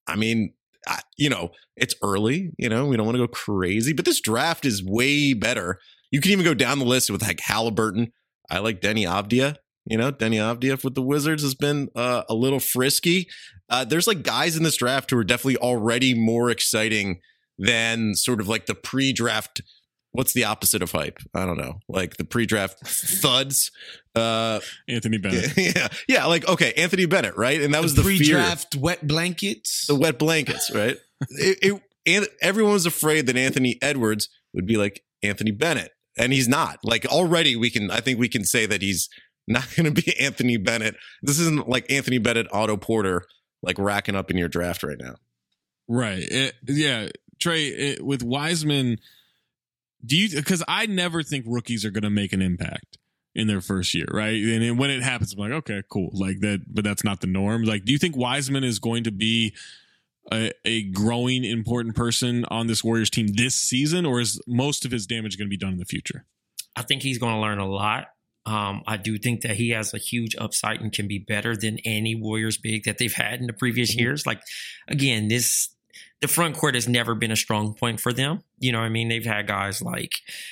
it's early, we don't want to go crazy, but this draft is way better. You can even go down the list with like Halliburton. I like Denny Avdia. Denny Avdia with the Wizards has been a little frisky. There's like guys in this draft who are definitely already more exciting than sort of like the pre-draft. What's the opposite of hype? I don't know. Like the pre-draft thuds. Anthony Bennett. Yeah. Like, okay, Anthony Bennett, right? And that was the pre-draft fear. wet blankets. The wet blankets, right? Everyone was afraid that Anthony Edwards would be like Anthony Bennett. And he's not. Like already I think we can say that he's not going to be Anthony Bennett. This isn't like Anthony Bennett, Otto Porter, like racking up in your draft right now. Right. Trey, with Wiseman, because I never think rookies are going to make an impact in their first year, right? And when it happens, I'm like, okay, cool. Like that, but that's not the norm. Like, do you think Wiseman is going to be a growing important person on this Warriors team this season, or is most of his damage going to be done in the future? I think he's going to learn a lot. I do think that he has a huge upside and can be better than any Warriors big that they've had in the previous years. Like, again, the front court has never been a strong point for them. You know what I mean? They've had guys like,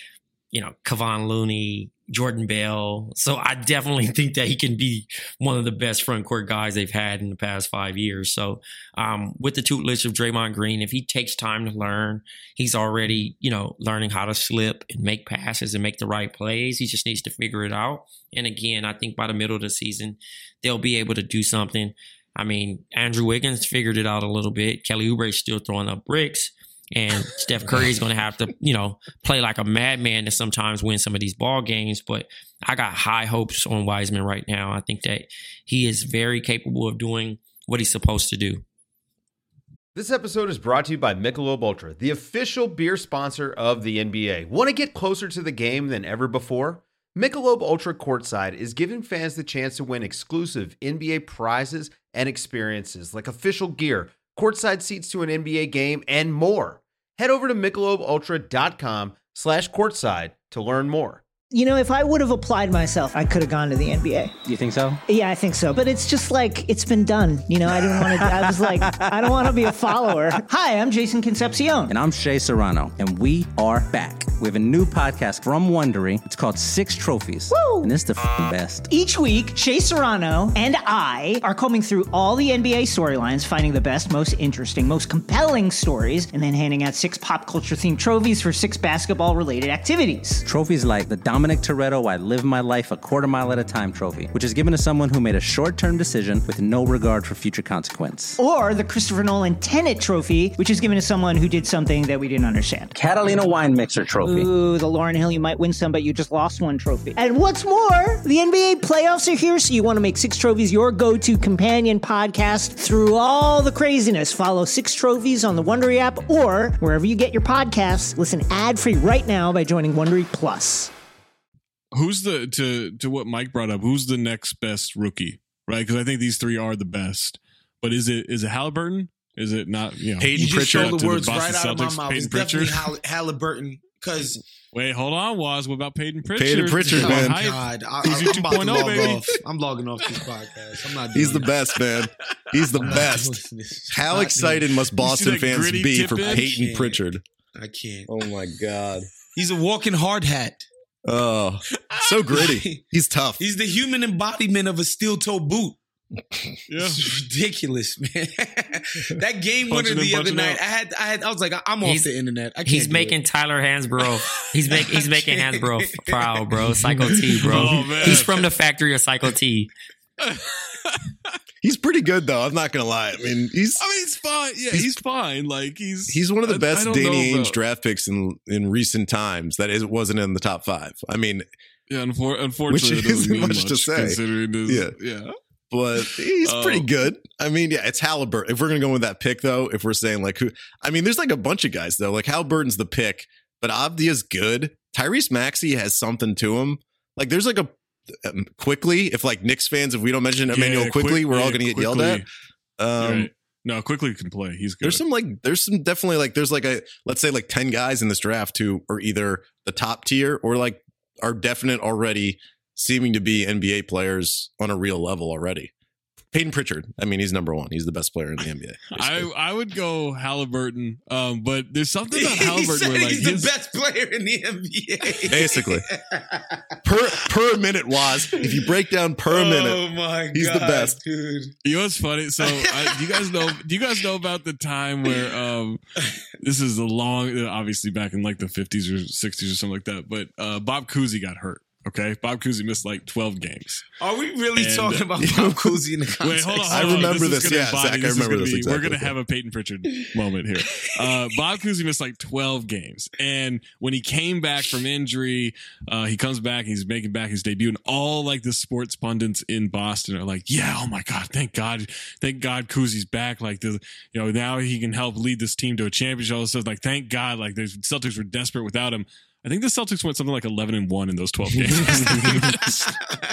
Kevon Looney, Jordan Bell. So I definitely think that he can be one of the best front court guys they've had in the past 5 years. So with the tutelage of Draymond Green, if he takes time to learn, he's already, learning how to slip and make passes and make the right plays. He just needs to figure it out. And again, I think by the middle of the season, they'll be able to do something. I mean, Andrew Wiggins figured it out a little bit. Kelly Oubre's still throwing up bricks. And Steph Curry is going to have to, play like a madman to sometimes win some of these ball games. But I got high hopes on Wiseman right now. I think that he is very capable of doing what he's supposed to do. This episode is brought to you by Michelob Ultra, the official beer sponsor of the NBA. Want to get closer to the game than ever before? Michelob Ultra Courtside is giving fans the chance to win exclusive NBA prizes and experiences like official gear, courtside seats to an NBA game, and more. Head over to MichelobUltra.com/courtside to learn more. If I would have applied myself, I could have gone to the NBA. You think so? Yeah, I think so. But it's just like, it's been done. I didn't want to, I was like, I don't want to be a follower. Hi, I'm Jason Concepcion. And I'm Shea Serrano. And we are back. We have a new podcast from Wondery. It's called Six Trophies. Woo! And it's the best. Each week, Shea Serrano and I are combing through all the NBA storylines, finding the best, most interesting, most compelling stories, and then handing out 6 pop culture themed trophies for 6 basketball related activities. Trophies like the Dominic Toretto I Live My Life a Quarter Mile at a Time trophy, which is given to someone who made a short-term decision with no regard for future consequence. Or the Christopher Nolan Tenet trophy, which is given to someone who did something that we didn't understand. Catalina Wine Mixer trophy. Ooh, the Lauryn Hill You Might Win Some, but You Just Lost One trophy. And what's more, the NBA playoffs are here, so you want to make 6 Trophies your go-to companion podcast through all the craziness. Follow 6 Trophies on the Wondery app or wherever you get your podcasts. Listen ad-free right now by joining Wondery Plus. Who's to what Mike brought up? Who's the next best rookie? Right, because I think these 3 are the best. But is it Halliburton? Is it not? Peyton Pritchard. Stole the words right out of my mouth. It's definitely Halliburton. Because wait, hold on, Waz. What about Peyton Pritchard? Peyton Pritchard, man. God, I'm about to log off. I'm logging off this podcast. I'm not. He's the best, man. He's the best. How excited must Boston fans be for Peyton Pritchard? I can't. Oh my God. He's a walking hard hat. Oh, so gritty. He's tough. He's the human embodiment of a steel toe boot. Yeah, it's ridiculous, man. That game winner the other night, I was like, I'm off the internet. He's making Tyler Hansbrough. He's making Hansbrough proud, bro. Psycho T, bro. Oh, man. He's from the factory of Psycho T. He's pretty good though. I'm not gonna lie. I mean, he's fine. Yeah, he's fine. Like he's one of the best Danny Ainge draft picks in recent times. That wasn't in the top 5. I mean, yeah, unfortunately, which it doesn't isn't mean much to say. Considering this, yeah. But he's pretty good. I mean, yeah, it's Halliburton. If we're going to go with that pick, though, if we're saying like who, I mean, there's like a bunch of guys, though. Like Halliburton's the pick, but Avdia's good. Tyrese Maxey has something to him. Like there's like a Quickly, if like Knicks fans, if we don't mention Emmanuel Quickly, we're all going to get yelled at. Right. No, Quickly can play. He's good. There's some definitely like, there's like let's say like 10 guys in this draft who are either the top tier or like are definite already, seeming to be NBA players on a real level already. Peyton Pritchard. I mean, he's number 1. He's the best player in the NBA. I would go Halliburton, but there's something about Halliburton where like he's the best player in the NBA. Basically, per minute, Waz. If you break down per minute, oh my God, he's the best, dude. You know what's funny? So, do you guys know about the time where this is a long, obviously back in like the 50s or 60s or something like that, but Bob Cousy got hurt. Okay, Bob Cousy missed like 12 games. Are we really talking about Bob Cousy in the context? Wait, hold on. I remember this. Yeah, Zach, I remember this exactly. We're going to have a Peyton Pritchard moment here. Bob Cousy missed like 12 games. And when he came back from injury, he comes back, he's making back his debut, and all like the sports pundits in Boston are like, yeah, oh my God, thank God Cousy's back. Like, now he can help lead this team to a championship. All this stuff. Like, thank God, like the Celtics were desperate without him. I think the Celtics went something like 11-1 in those 12 games.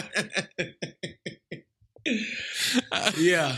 Yeah.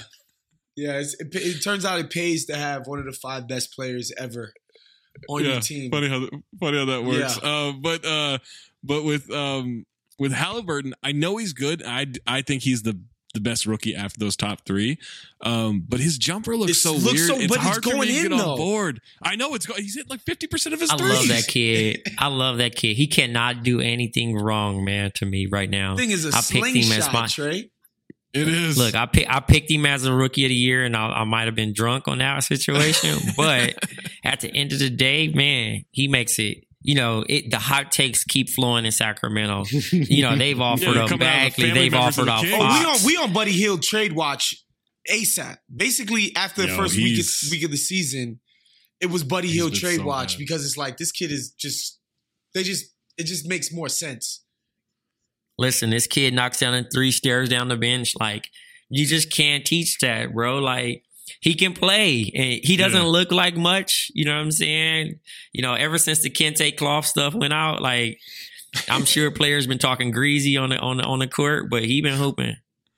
It turns out it pays to have one of the 5 best players ever on your team. Funny how that works. Yeah. But with Halliburton, I know he's good. I think he's the best rookie after those top 3. But his jumper looks so weird. It's hard for me to get on board. I know he's hit like 50% of his threes. I love that kid. He cannot do anything wrong, man, to me right now. Thing is a slingshot, Trey. It is. Look, I picked him as a rookie of the year, and I might have been drunk on that situation. But at the end of the day, man, he makes it. The hot takes keep flowing in Sacramento. They've offered up Bagley. They've offered up Fox. We on Buddy Hield trade watch ASAP. Basically, after the first week of the season, it was Buddy Hield trade watch because it's like this kid is it just makes more sense. Listen, this kid knocks down in 3 stairs down the bench. Like, you just can't teach that, bro. Like, he can play, and he doesn't look like much. You know what I'm saying? Ever since the Kente Cloth stuff went out, like, I'm sure players been talking greasy on the court, but he been hooping.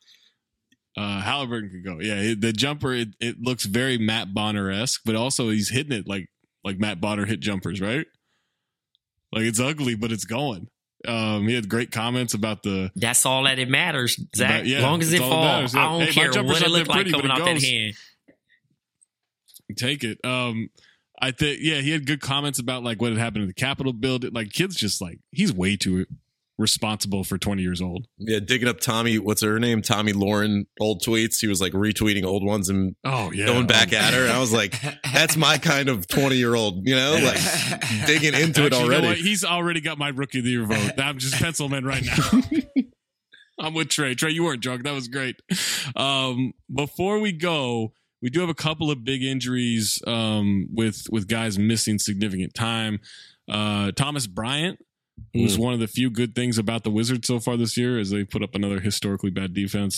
Halliburton could go. Yeah, the jumper it looks very Matt Bonner-esque, but also he's hitting it like Matt Bonner hit jumpers, right? Like, it's ugly, but it's going. He had great comments about That's all that it matters, Zach. As long as it falls, I don't care what it looks like coming out that hand. Take it. I think, he had good comments about like what had happened in the Capitol building. Like, kids just like, he's way too responsible for 20 years old. Yeah, digging up what's her name? Tommy Lauren old tweets. He was like retweeting old ones and going back at her. And I was like, that's my kind of 20-year-old, like digging into it already. He's already got my Rookie of the Year vote. I'm just pencil man right now. I'm with Trey. Trey, you weren't drunk. That was great. Before we go, we do have a couple of big injuries with guys missing significant time. Thomas Bryant, who's one of the few good things about the Wizards so far this year, as they put up another historically bad defense.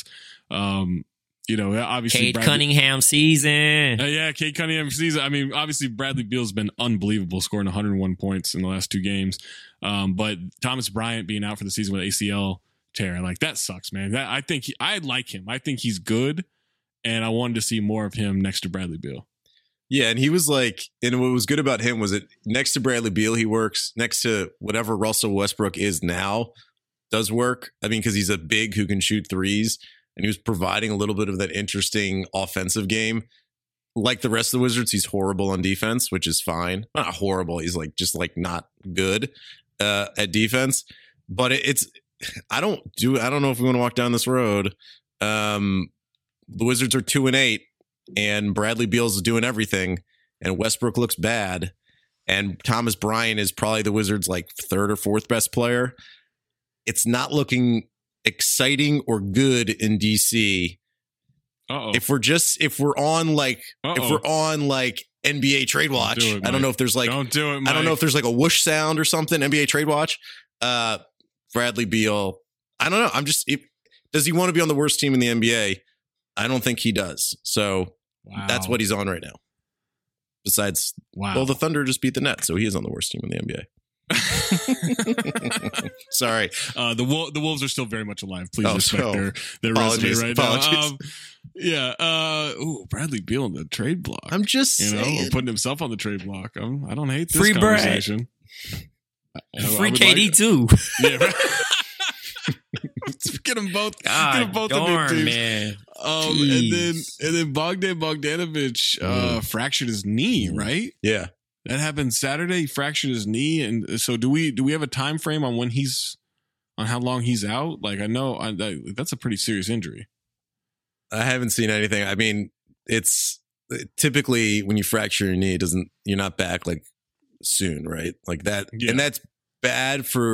Obviously Cade Cunningham season. Cade Cunningham season. I mean, obviously Bradley Beal's been unbelievable, scoring 101 points in the last 2 games. But Thomas Bryant being out for the season with ACL tear, like, that sucks, man. I like him. I think he's good, and I wanted to see more of him next to Bradley Beal. Yeah, and he was like, and what was good about him was that next to Bradley Beal, he works next to whatever Russell Westbrook is now, does work. I mean, because he's a big who can shoot threes, and he was providing a little bit of that interesting offensive game. Like the rest of the Wizards, he's horrible on defense, which is fine. Not horrible. He's like just like not good at defense. But I don't know if we want to walk down this road. The Wizards are 2-8. And Bradley Beal's doing everything, and Westbrook looks bad, and Thomas Bryant is probably the Wizards' like 3rd or 4th best player. It's not looking exciting or good in DC. If we're on NBA Trade Watch, I don't know if there's like don't do it, Mike. I don't know if there's like a whoosh sound or something. NBA Trade Watch, Bradley Beal. I don't know. Does he want to be on the worst team in the NBA? I don't think he does. So that's what he's on right now. Besides, the Thunder just beat the Nets, so he is on the worst team in the NBA. Sorry. The Wolves are still very much alive. Please respect their resume right now. Bradley Beal in the trade block. I'm just saying. Putting himself on the trade block. I don't hate this conversation. Free KD too. Yeah, right. Get them both. Darn, man. And then Bogdan Bogdanovic fractured his knee, right? Yeah, that happened Saturday. He fractured his knee, and so do we have a time frame on how long he's out? Like, I know that's a pretty serious injury. I haven't seen anything. I mean, it's typically when you fracture your knee, you're not back like soon, right? Like that, and that's bad for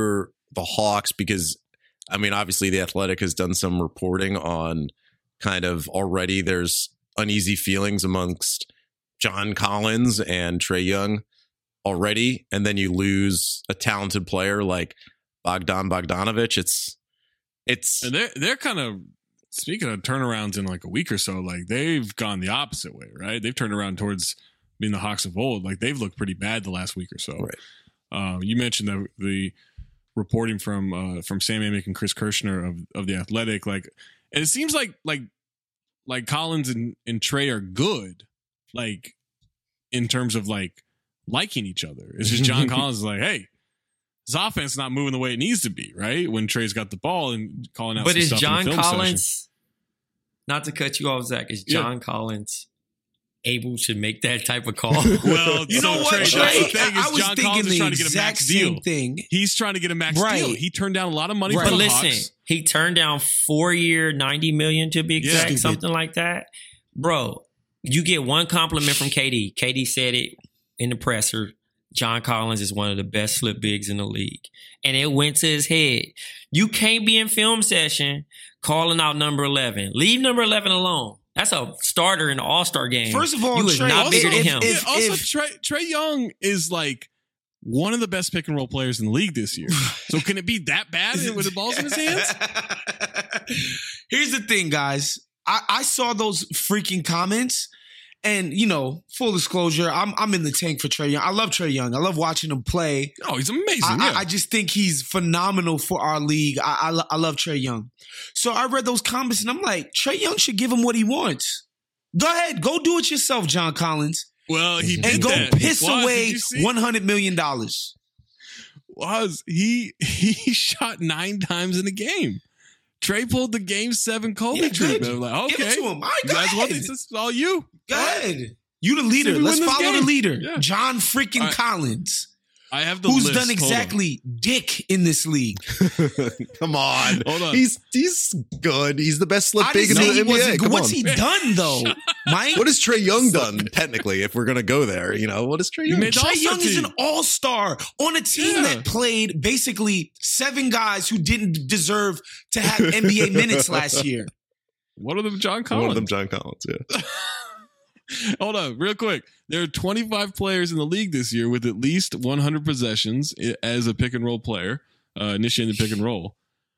the Hawks, because I mean, obviously the Athletic has done some reporting on kind of already there's uneasy feelings amongst John Collins and Trae Young already. And then you lose a talented player like Bogdanovic. It's and they're kind of, speaking of turnarounds in like a week or so, like they've gone the opposite way, right? They've turned around towards being the Hawks of old. Like they've looked pretty bad the last week or so. Right. You mentioned the reporting from Sam Amick and Chris Kirschner of the Athletic, like, and it seems like Collins and Trae are good, like in terms of like liking each other. It's just John Collins is like, hey, his offense not moving the way it needs to be, right? When Trae's got the ball and calling out. But some is stuff John in the film Collins, session. not to cut you off, Zach, is John Collins able to make that type of call? Well, you know what, Trey? I was John thinking the trying to get a exact max deal. same thing. He's trying to get a max deal. He turned down a lot of money But from the listen, Hawks. he turned down 4-year, $90 million to be exact, something like that. Bro, you get one compliment from KD. KD said it in the presser. John Collins is one of the best slip bigs in the league. And it went to his head. You can't be in film session calling out number 11. Leave number 11 alone. That's a starter in the All-Star game. First of all, you is Trae, not bigger than him. Trae Young is like one of the best pick and roll players in the league this year. So can it be that bad with the balls in his hands? Here's the thing, guys. I saw those freaking comments, and you know, full disclosure, I'm in the tank for Trae Young. I love Trae Young. I love watching him play. Oh, he's amazing. I just think he's phenomenal for our league. I love Trae Young. So I read those comments, and I'm like, Trae Young should give him what he wants. Go ahead, go do it yourself, John Collins. Well, he did and go that. piss away $100 million. He shot 9 times in a game. Trae pulled the Game 7 Kobe treatment. I'm like, okay, give it to him. All right, you guys want ahead. this? This is all you. Go ahead. You the leader. Let's follow the leader. Yeah. John freaking Collins. I have the who's list. Done exactly dick in this league. Come on. Hold on. He's good. He's the best slip big in the NBA. What's he done though, Mike? What has Trae Young done technically? If we're gonna go there, you know, what is Trae Young? Trae Young is an all-star on a team that played basically 7 guys who didn't deserve to have NBA minutes last year. One of them, John Collins. One of them, John Collins. Yeah. Hold on, real quick. There are 25 players in the league this year with at least 100 possessions as a pick and roll player, initiating the pick and roll.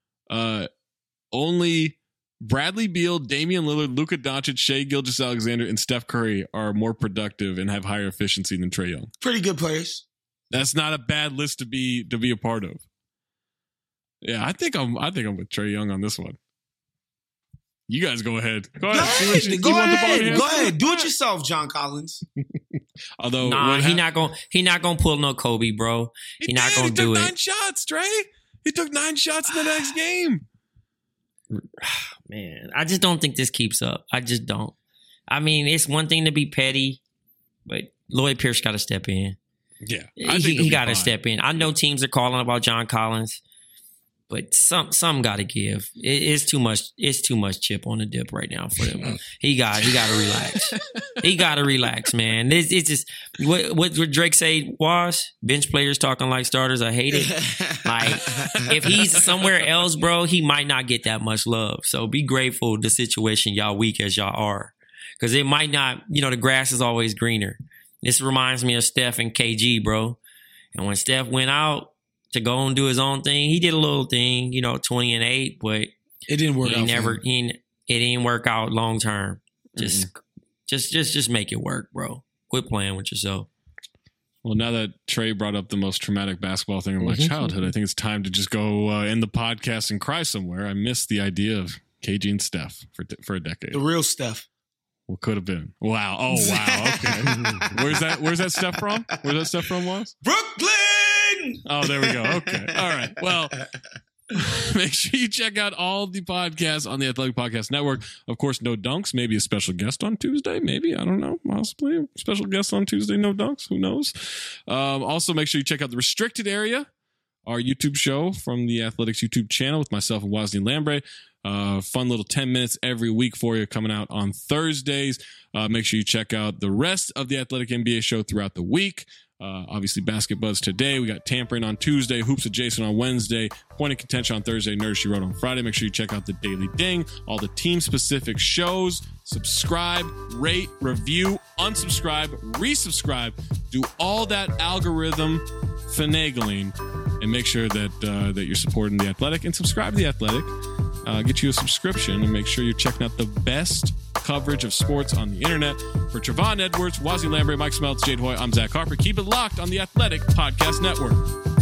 Only Bradley Beal, Damian Lillard, Luka Doncic, Shai Gilgeous-Alexander, and Steph Curry are more productive and have higher efficiency than Trae Young. Pretty good players. That's not a bad list to be a part of. Yeah, I think I'm with Trae Young on this one. You guys go ahead. Go ahead. Go ahead. Do it yourself, John Collins. Although, he not gonna pull no Kobe, bro. He not gonna do it. He took 9 shots, Trae. He took 9 shots in the next game. Man, I just don't think this keeps up. I just don't. I mean, it's one thing to be petty, but Lloyd Pierce got to step in. Yeah, he got to step in. I know teams are calling about John Collins, but some got to give. It's too much. It's too much chip on the dip right now for them. He got to relax. He got to relax, man. It's just what Drake said was bench players talking like starters. I hate it. Like if he's somewhere else, bro, he might not get that much love. So be grateful the situation y'all weak as y'all are, because it might not. You know, the grass is always greener. This reminds me of Steph and KG, bro. And when Steph went out to go and do his own thing, he did a little thing, 20-8, but it didn't work out. It didn't work out long term. Just make it work, bro. Quit playing with yourself. Well, now that Trae brought up the most traumatic basketball thing of my childhood, I think it's time to just go end the podcast and cry somewhere. I missed the idea of KG and Steph for a decade. The real Steph. What could have been? Wow. Oh, wow. Okay. Where's that stuff from? Where's that stuff from, was? Brooklyn! Oh, there we go. Okay. All right. Well, make sure you check out all the podcasts on the Athletic Podcast Network. Of course, No Dunks. Maybe a special guest on Tuesday. Maybe. I don't know. Possibly a special guest on Tuesday. No Dunks. Who knows? Also, make sure you check out The Restricted Area, our YouTube show from the Athletics YouTube channel with myself and Wosny Lambre. Fun little 10 minutes every week for you coming out on Thursdays. Make sure you check out the rest of the Athletic NBA show throughout the week. Obviously, Basket Buzz today. We got Tampering on Tuesday, Hoops Adjacent on Wednesday, Point of Contention on Thursday, Nerd She Wrote on Friday. Make sure you check out the Daily Ding, all the team-specific shows. Subscribe, rate, review, unsubscribe, resubscribe. Do all that algorithm finagling, and make sure that you're supporting The Athletic, and subscribe to The Athletic. Get you a subscription, and make sure you're checking out the best coverage of sports on the internet. For Trevon Edwards, Wazzy Lambre, Mike Smeltz, Jade Hoy, I'm Zach Harper. Keep it locked on the Athletic Podcast Network.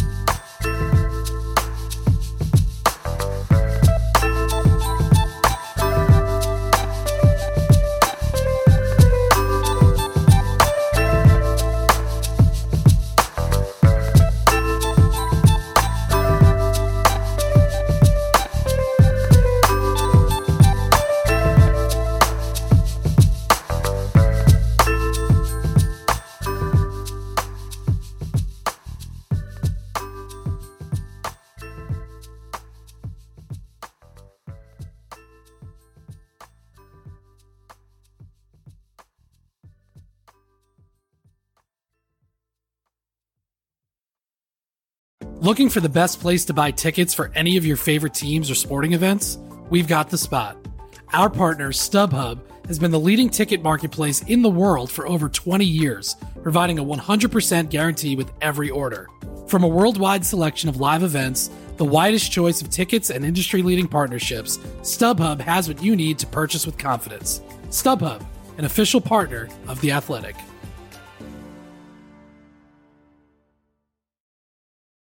Looking for the best place to buy tickets for any of your favorite teams or sporting events? We've got the spot. Our partner, StubHub, has been the leading ticket marketplace in the world for over 20 years, providing a 100% guarantee with every order. From a worldwide selection of live events, the widest choice of tickets, and industry-leading partnerships, StubHub has what you need to purchase with confidence. StubHub, an official partner of The Athletic.